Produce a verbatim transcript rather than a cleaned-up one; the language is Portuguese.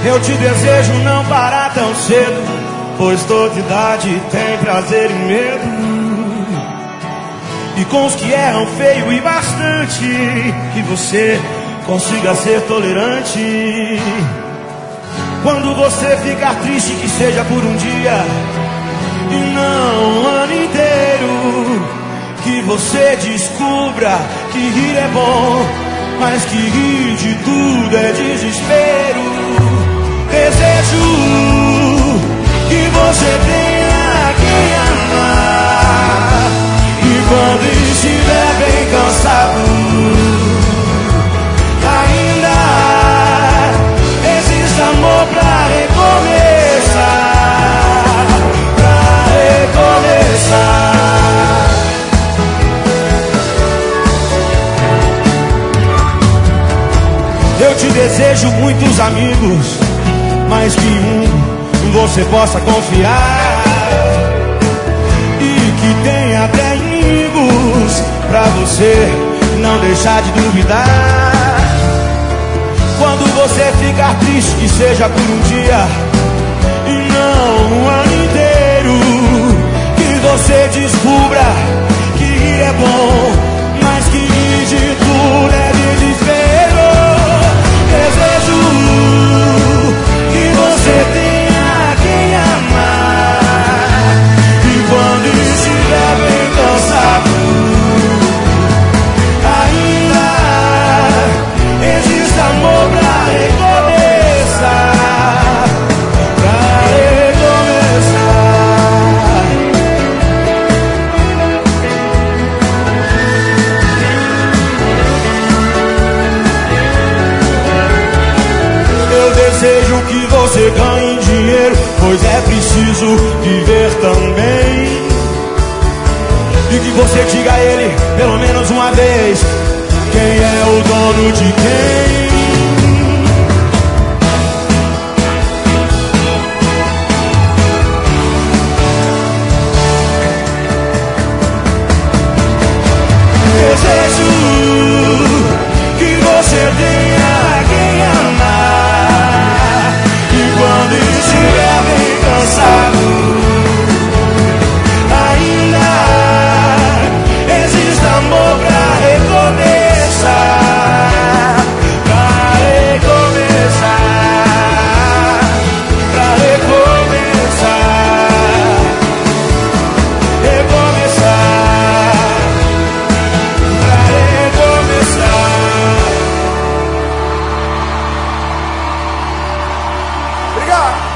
Eu te desejo não parar tão cedo, pois toda idade tem prazer e medo. E com os que erram feio e bastante, que você consiga ser tolerante. Quando você ficar triste, que seja por um dia e não um ano inteiro. Que você descubra que rir é bom, mas que rir de tudo é desespero. Desejo que você tenha quem amar, e quando estiver bem cansado, ainda existe amor pra recomeçar, pra recomeçar. Eu te desejo muitos amigos, mas que um você possa confiar, e que tenha até inimigos pra você não deixar de duvidar. Quando você ficar triste, que seja por um dia e não um ano inteiro. Que você descubra que rir é bom, mas que rir de tudo é desespero. Desejo que você tenha quem amar, e quando estiver bem cansado, ainda existe amor pra recomeçar, pra recomeçar. Eu desejo que você ganhe dinheiro, pois é preciso viver também. E que você diga a ele, pelo menos uma vez, quem é o dono de quem. Desejo que você tenha quem amar, e quando estiver bem cansado, ainda existe amor pra recomeçar, pra recomeçar, pra recomeçar, recomeçar, pra recomeçar. Obrigado.